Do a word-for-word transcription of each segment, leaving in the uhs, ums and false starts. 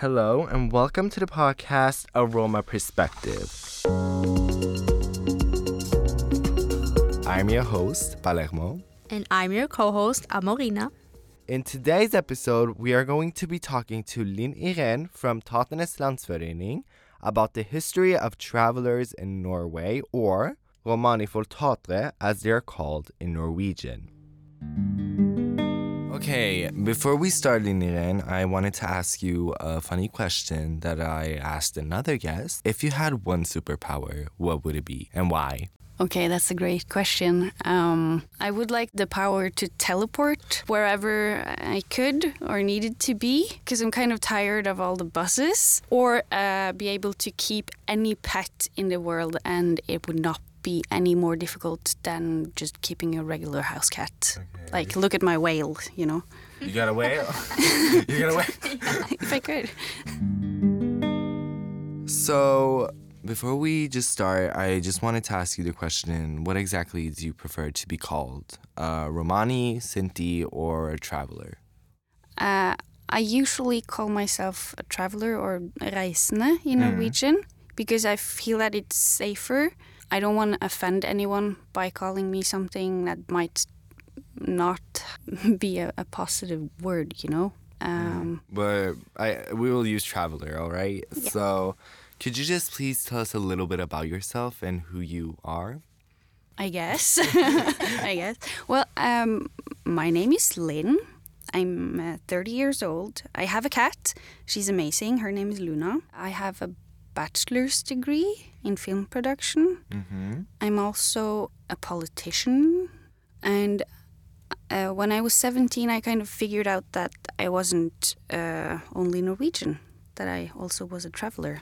Hello, and welcome to the podcast Aroma Perspective. I'm your host, Palermo. And I'm your co-host, Amorina. In today's episode, we are going to be talking to Linn Irén from Taternes Landsforening about the history of travelers in Norway, or Romani for Tatre, as they are called in Norwegian. Okay, before we start, Linn Irén, I wanted to ask you a funny question that I asked another guest. If you had one superpower, what would it be and why? Okay, that's a great question. Um, I would like the power to teleport wherever I could or needed to be, because I'm kind of tired of all the buses, or uh, be able to keep any pet in the world and it would not be any more difficult than just keeping a regular house cat. Okay. Like, look at my whale, you know. You got a whale? You got a whale? Yeah, if I could. So, before we just start, I just wanted to ask you the question, what exactly do you prefer to be called? Uh, Romani, Sinti, or a traveler? Uh, I usually call myself a traveler or reisende in Norwegian mm. because I feel that it's safer. I don't want to offend anyone by calling me something that might not be a, a positive word, you know? Um, mm. But I we will use traveler, all right? Yeah. So could you just please tell us a little bit about yourself and who you are? I guess. I guess. Well, um, my name is Linn. I'm uh, thirty years old. I have a cat. She's amazing. Her name is Luna. I have a bachelor's degree in film production. Mm-hmm. I'm also a politician. And uh, when I was seventeen, I kind of figured out that I wasn't uh, only Norwegian, that I also was a traveler.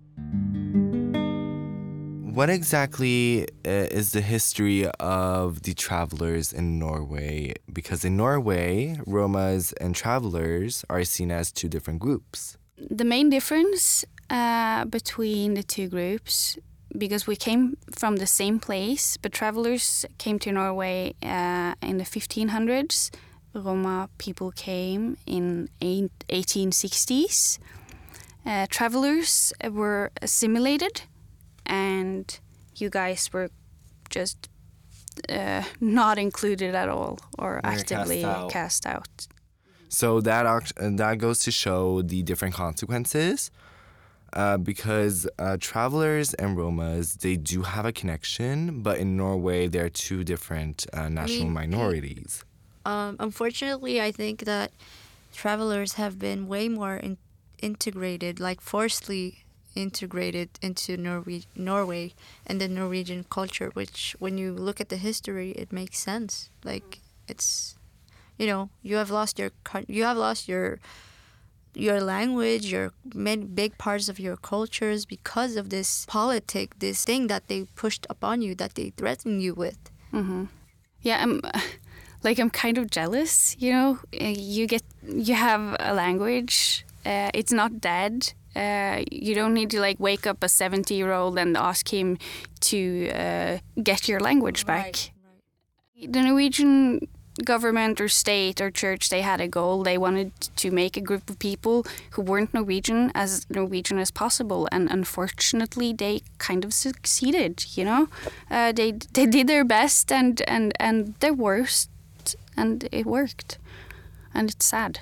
What exactly uh, is the history of the travelers in Norway? Because in Norway, Romas and travelers are seen as two different groups. The main difference uh, between the two groups, because we came from the same place, but travelers came to Norway uh, in the fifteen hundreds. Roma people came in eighteen sixties. Uh, travelers were assimilated, and you guys were just uh, not included at all, or You're actively cast out. cast out. So that that goes to show the different consequences, uh, because uh, travelers and Romas, they do have a connection, but in Norway, they're two different uh, national Me- minorities. Um, unfortunately, I think that travelers have been way more in- integrated, like forcibly integrated into Norwe- Norway and the Norwegian culture, which when you look at the history, it makes sense. Like, it's, you know, you have lost your you have lost your your language, your many big parts of your cultures because of this politic, this thing that they pushed upon you, that they threatened you with. Mm-hmm. Yeah, I'm like I'm kind of jealous. You know, you get you have a language. Uh, it's not dead. Uh, you don't need to like wake up a seventy-year-old and ask him to uh, get your language back. Right, right. The Norwegian government or state or church, they had a goal. They wanted to make a group of people who weren't Norwegian as Norwegian as possible, and unfortunately, they kind of succeeded. You know, uh, they they did their best and and and their worst, and it worked, and it's sad.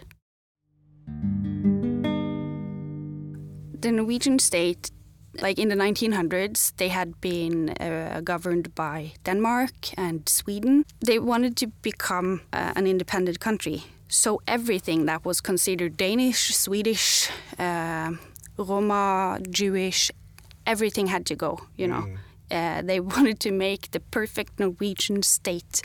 The Norwegian state, like in the nineteen hundreds, they had been uh, governed by Denmark and Sweden. They wanted to become uh, an independent country. So everything that was considered Danish, Swedish, uh, Roma, Jewish, everything had to go, you know. Mm. Uh, they wanted to make the perfect Norwegian state.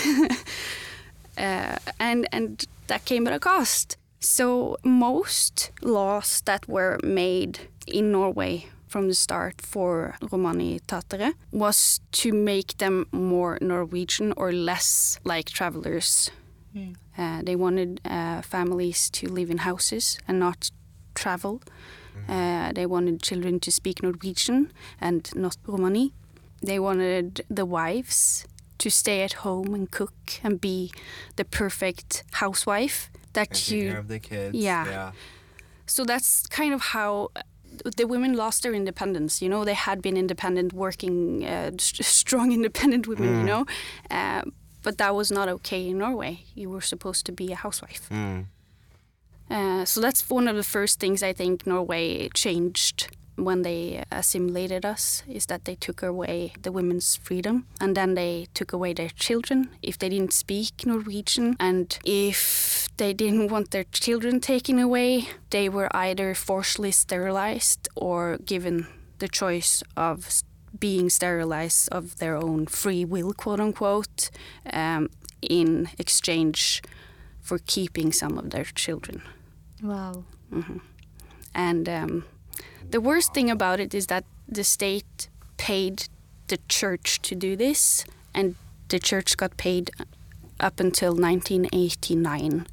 uh, and and that came at a cost. So most laws that were made in Norway from the start for Romani Tatere was to make them more Norwegian or less like travelers. Mm. Uh, they wanted uh, families to live in houses and not travel. Mm. Uh, they wanted children to speak Norwegian and not Romani. They wanted the wives to stay at home and cook and be the perfect housewife. That and you, take care of the kids. Yeah. yeah. So that's kind of how the women lost their independence. You know, they had been independent, working, uh, st- strong, independent women. Mm. You know, uh, but that was not okay in Norway. You were supposed to be a housewife. Mm. Uh, so that's one of the first things I think Norway changed when they assimilated us, is that they took away the women's freedom, and then they took away their children if they didn't speak Norwegian, and if they didn't want their children taken away, they were either forcibly sterilized or given the choice of being sterilized of their own free will, quote unquote, um, in exchange for keeping some of their children. Wow. Mm-hmm. And um, the worst thing about it is that the state paid the church to do this, and the church got paid up until nineteen eighty-nine.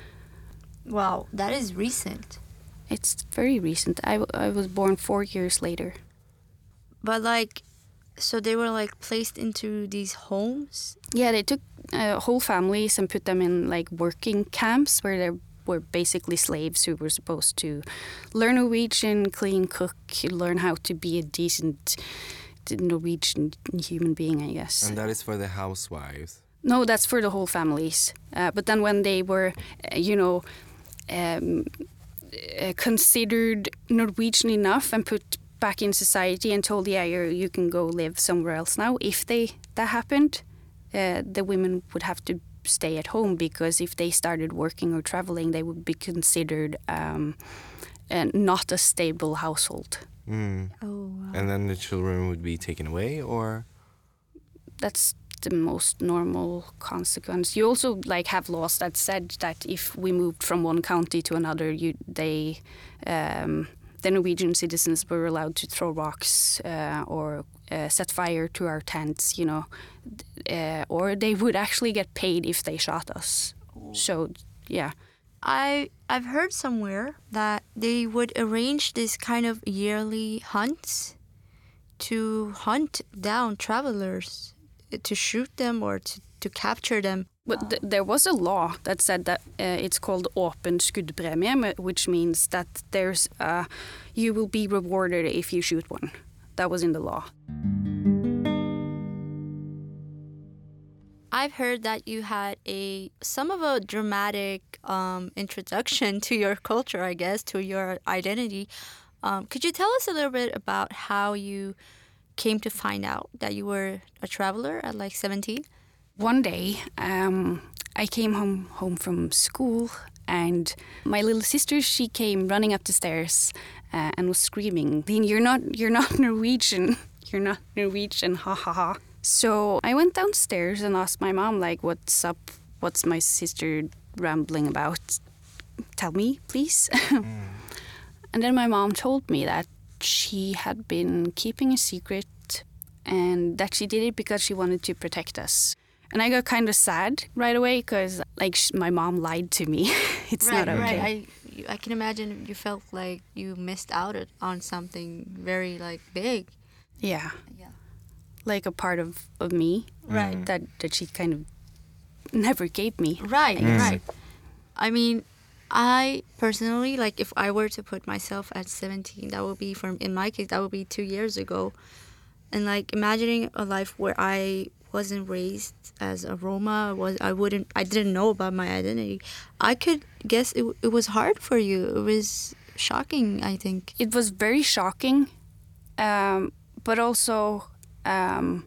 Wow, that is recent. It's very recent. I, w- I was born four years later. But like, so they were like placed into these homes? Yeah, they took uh, whole families and put them in like working camps where they were basically slaves who were supposed to learn Norwegian, clean, cook, learn how to be a decent Norwegian human being, I guess. And that is for the housewives? No, that's for the whole families. Uh, but then when they were, uh, you know, um, uh, considered Norwegian enough and put back in society and told, yeah, you're, you can go live somewhere else now, if they that happened, uh, the women would have to stay at home, because if they started working or traveling, they would be considered um, uh, not a stable household. Mm. Oh, wow. And then the children would be taken away, or? That's the most normal consequence. You also like have laws that said that if we moved from one county to another, you they um, the Norwegian citizens were allowed to throw rocks uh, or uh, set fire to our tents, you know, uh, or they would actually get paid if they shot us. Oh. So, yeah. I I've heard somewhere that they would arrange this kind of yearly hunts to hunt down travelers, to shoot them or to, to capture them. But th- there was a law that said that uh, it's called åpen skuddpremie, which means that there's uh, you will be rewarded if you shoot one. That was in the law. I've heard that you had a some of a dramatic um, introduction to your culture, I guess, to your identity. Um, could you tell us a little bit about how you came to find out that you were a traveler at like seventeen? One day, um, I came home home from school, and my little sister, she came running up the stairs uh, and was screaming, "Lene, you're not you're not Norwegian. You're not Norwegian. Ha ha ha." So I went downstairs and asked my mom, like, "What's up? What's my sister rambling about? Tell me, please." Mm. And then my mom told me that she had been keeping a secret and that she did it because she wanted to protect us. And I got kind of sad right away because, like, sh- my mom lied to me. It's right, not okay. Right, I, you- I can imagine you felt like you missed out it- on something very, like, big. Yeah. Yeah. Like a part of, of me. Right. That, that she kind of never gave me. Right, Mm. right. I mean, I personally, like, if I were to put myself at seventeen, that would be, from in my case, that would be two years ago. And, like, imagining a life where I wasn't raised as a Roma, was I wouldn't, I didn't know about my identity. I could guess it, it was hard for you. It was shocking, I think. It was very shocking, um, but also um,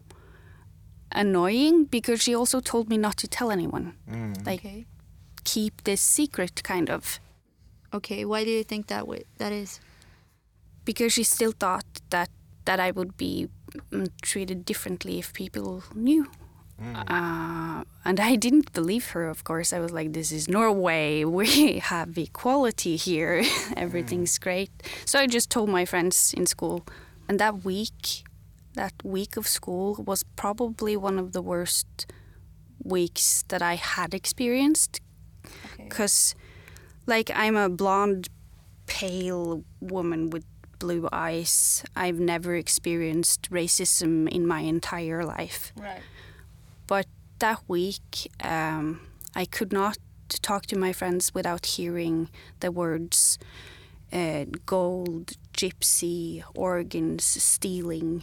annoying because she also told me not to tell anyone. Mm. Like, Okay. keep this secret, kind of. Okay, why do you think that way, that is? Because she still thought that, that I would be mm, treated differently if people knew. Mm. Uh, and I didn't believe her, of course. I was like, this is Norway. We have equality here. Everything's mm. great. So I just told my friends in school. And that week, that week of school was probably one of the worst weeks that I had experienced. Because, okay. like, I'm a blonde, pale woman with blue eyes. I've never experienced racism in my entire life. Right. But that week, um, I could not talk to my friends without hearing the words, uh, gold, gypsy, organs, stealing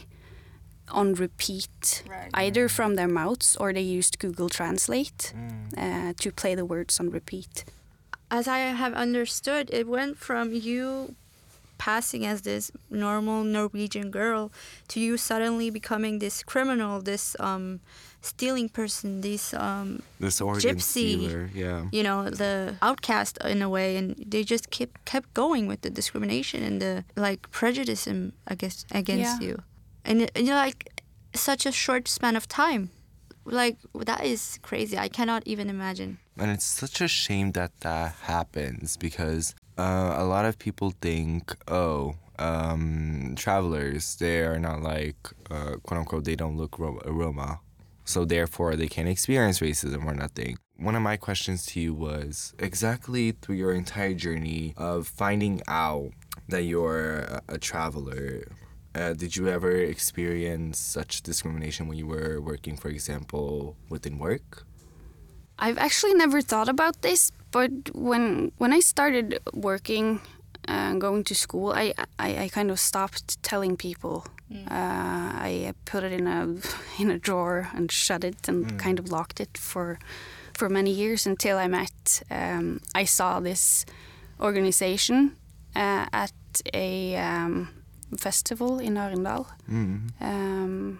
on repeat, Right. either from their mouths or they used Google Translate Mm. uh, to play the words on repeat. As I have understood, it went from you passing as this normal Norwegian girl to you suddenly becoming this criminal, this um, stealing person, this um, This organ gypsy, stealer, yeah. you know, the outcast in a way, and they just kept kept going with the discrimination and the like prejudice, um, I guess, against Yeah. you, and it- and you're like such a short span of time, like that is crazy. I cannot even imagine. And it's such a shame that that happens because uh, a lot of people think, oh, um, travelers, they are not like, uh, quote unquote, they don't look Ro- Roma. So therefore, they can't experience racism or nothing. One of my questions to you was exactly through your entire journey of finding out that you're a, a traveler, uh, did you ever experience such discrimination when you were working, for example, within work? I've actually never thought about this, but when when I started working and going to school, I, I, I kind of stopped telling people. Mm. Uh, I put it in a in a drawer and shut it and Mm. kind of locked it for for many years until I met. Um, I saw this organization uh, at a um, festival in Arendal. Mm. Um,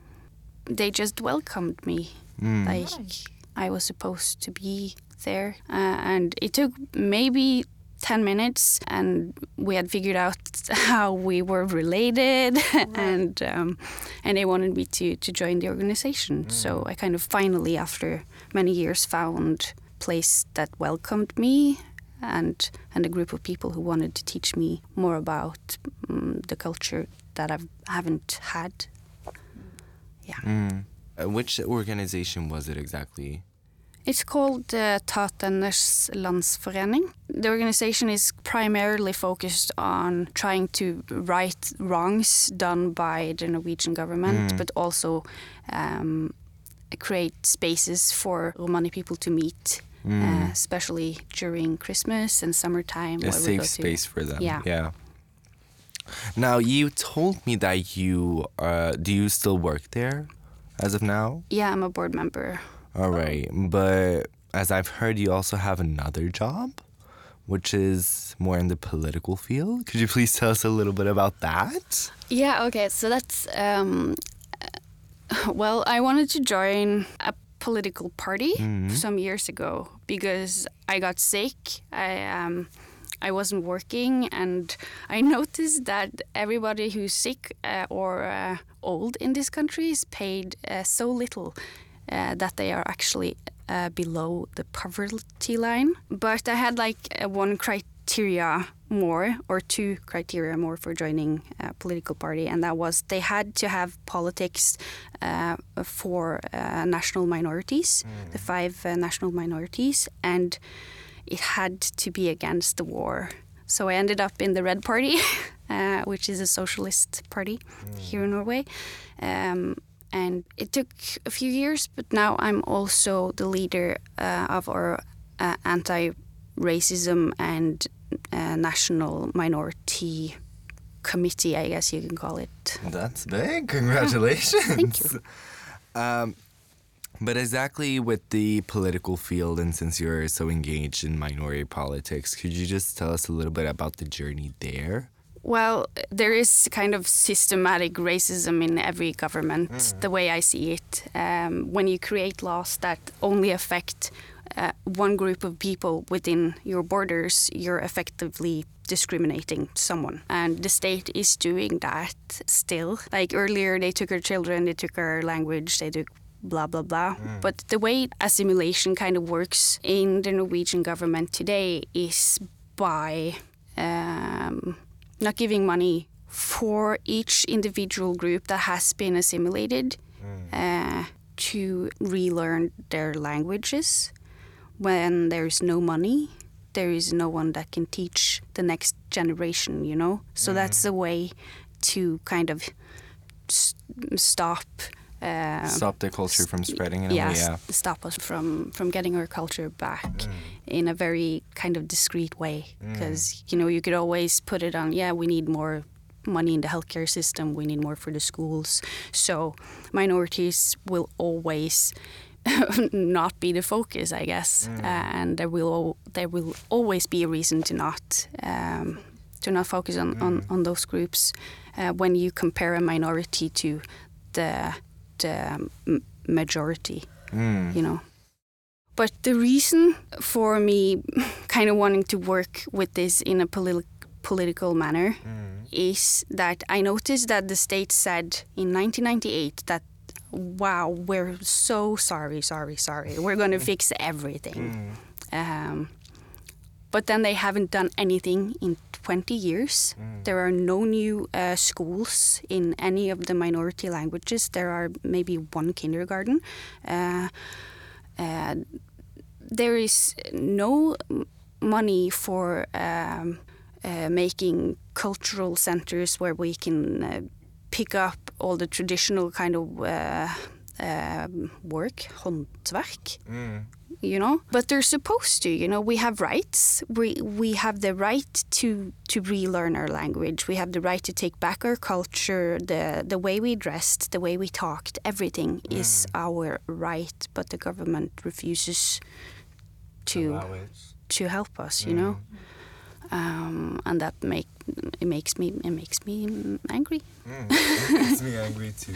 they just welcomed me. Mm. Like I was supposed to be there, uh, and it took maybe ten minutes, and we had figured out how we were related, and um, and they wanted me to to join the organization. Mm. So I kind of finally, after many years, found a place that welcomed me, and and a group of people who wanted to teach me more about um, the culture that I haven't had. Yeah. Mm. Uh, which organization was it exactly? It's called uh, Taternes Landsforening. The organization is primarily focused on trying to right wrongs done by the Norwegian government, Mm. but also um, create spaces for Romani people to meet, Mm. uh, especially during Christmas and summertime. A where we go safe to- space for them. Yeah. Yeah. Now, you told me that you, uh, do you still work there as of now? Yeah, I'm a board member. All right. But as I've heard, you also have another job, which is more in the political field. Could you please tell us a little bit about that? Yeah, okay, so that's, um, uh, well, I wanted to join a political party Mhm. some years ago because I got sick. I, um, I wasn't working, and I noticed that everybody who's sick uh, or uh, old in this country is paid uh, so little uh, that they are actually uh, below the poverty line. But I had like uh, one criteria more, or two criteria more, for joining a political party, and that was they had to have politics uh, for uh, national minorities, the five uh, national minorities, and it had to be against the war. So I ended up in the Red Party, uh, which is a socialist party here in Norway. Um, and it took a few years, but now I'm also the leader uh, of our uh, anti-racism and uh, national minority committee, I guess you can call it. That's big. Congratulations. Thank you. Um, but exactly with the political field, and since you're so engaged in minority politics, could you just tell us a little bit about the journey there? Well, there is kind of systematic racism in every government, Mm. the way I see it. Um, when you create laws that only affect uh, one group of people within your borders, you're effectively discriminating someone. And the state is doing that still. Like earlier, they took our children, they took our language, they took blah, blah, blah. Mm. But the way assimilation kind of works in the Norwegian government today is by um, not giving money for each individual group that has been assimilated uh, to relearn their languages. When there's no money, there is no one that can teach the next generation, you know? So that's a way to kind of s- stop Uh, Stop the culture from spreading in a yeah, way, yeah. s- stop us from, from getting our culture back Mm. in a very kind of discreet way. Mm. Because, you know, you could always put it on, yeah, we need more money in the healthcare system, we need more for the schools. So minorities will always not be the focus, I guess. Mm. Uh, and there will al- there will always be a reason to not um, to not focus on, Mm. on, on those groups uh, when you compare a minority to the the m- majority, Mm. you know. But the reason for me kind of wanting to work with this in a politi- political manner Mm. is that I noticed that the state said in nineteen ninety-eight that, wow, we're so sorry, sorry, sorry, we're going to fix everything. Mm. Um, but then they haven't done anything in twenty years. Mm. There are no new uh, schools in any of the minority languages. There are maybe one kindergarten. Uh, uh, there is no m- money for um, uh, making cultural centers where we can uh, pick up all the traditional kind of uh, um work, håndverk. Mm. You know, but they're supposed to. You know, we have rights. We we have the right to to relearn our language. We have the right to take back our culture. The the way we dressed, the way we talked, everything is our right. But the government refuses to Allow it. to help us. You know, um, and that make it makes me it makes me angry. Mm. It makes me angry too.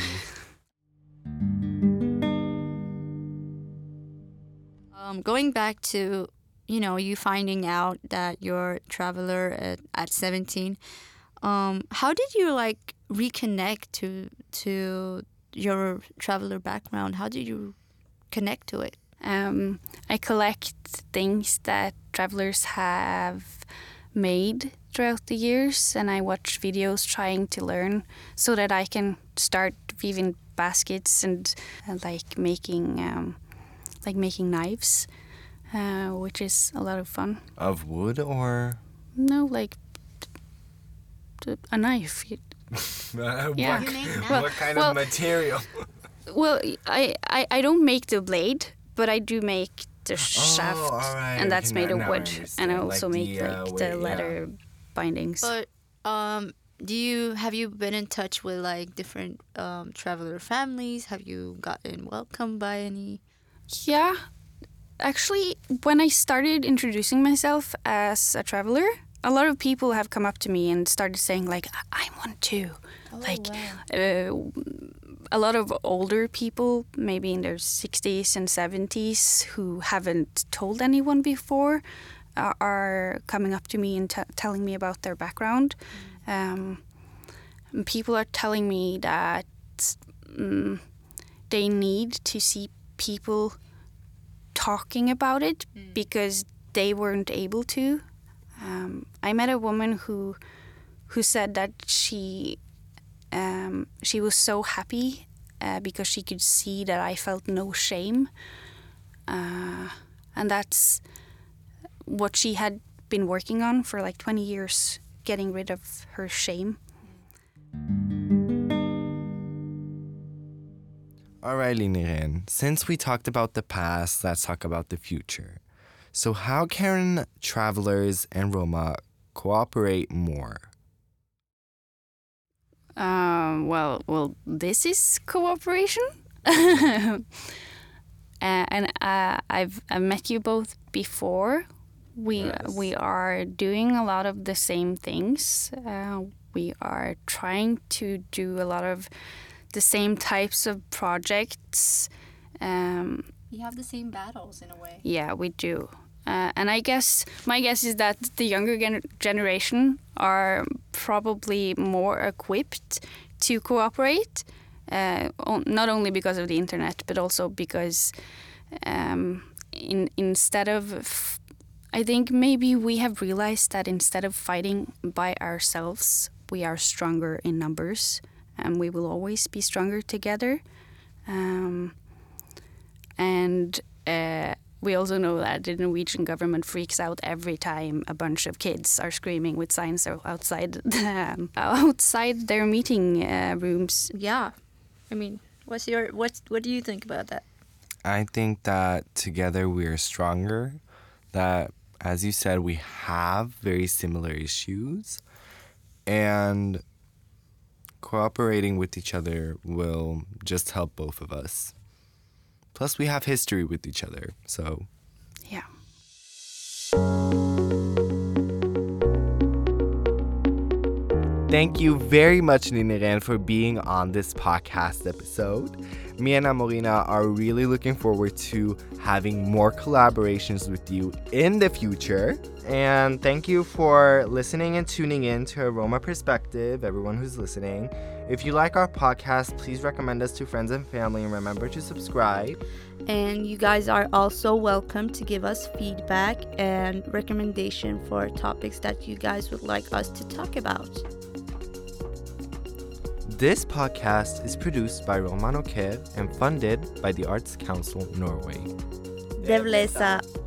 Um, going back to, you know, you finding out that you're a traveler at, at seventeen, um, how did you like reconnect to to your traveler background? How did you connect to it? Um, I collect things that travelers have made throughout the years, and I watch videos trying to learn so that I can start weaving baskets and, and like making um, like making knives, uh, which is a lot of fun. Of wood or? No, like t- a knife. You- what, Yeah. You make Well- what kind well- of material? Well, I, I, I don't make the blade, but I do make the shaft, all right, and that's okay, made now- of now I wood. And I understand, also like make the, uh, like way- the yeah. leather bindings. But um, do you have you been in touch with like different um, traveler families? Have you gotten welcomed by any? Yeah, actually, when I started introducing myself as a traveler, a lot of people have come up to me and started saying like, "I'm one too." like, uh, a lot of older people, maybe in their sixties and seventies, who haven't told anyone before, uh, are coming up to me and t- telling me about their background. Um, and people are telling me that um, they need to see people talking about it because they weren't able to. Um, I met a woman who who said that she um, she was so happy uh, because she could see that I felt no shame, uh, and that's what she had been working on for like twenty years, getting rid of her shame. All right, Linneren, since we talked about the past, let's talk about the future. So how can travelers and Roma cooperate more? Um, well, well, this is cooperation, uh, and uh, I've I've met you both before. We Yes. we are doing a lot of the same things. Uh, we are trying to do a lot of the same types of projects. Um, You have the same battles in a way. yeah, we do. Uh, and I guess my guess is that the younger gen- generation are probably more equipped to cooperate, uh, on, not only because of the internet, but also because um, in, instead of, f- I think maybe we have realized that instead of fighting by ourselves, we are stronger in numbers, and we will always be stronger together. Um, and uh, we also know that the Norwegian government freaks out every time a bunch of kids are screaming with signs outside the, outside their meeting uh, rooms. Yeah, I mean, What's your what's what do you think about that? I think that together we are stronger. That, as you said, we have very similar issues. And cooperating with each other will just help both of us. Plus, we have history with each other, so... Yeah. Thank you very much, Linn Irene, for being on this podcast episode. Me and Amorina are really looking forward to having more collaborations with you in the future. And thank you for listening and tuning in to Aroma Perspective, everyone who's listening. If you like our podcast, please recommend us to friends and family, and remember to subscribe. And you guys are also welcome to give us feedback and recommendation for topics that you guys would like us to talk about. This podcast is produced by Romano Care and funded by the Arts Council Norway. Devlesa.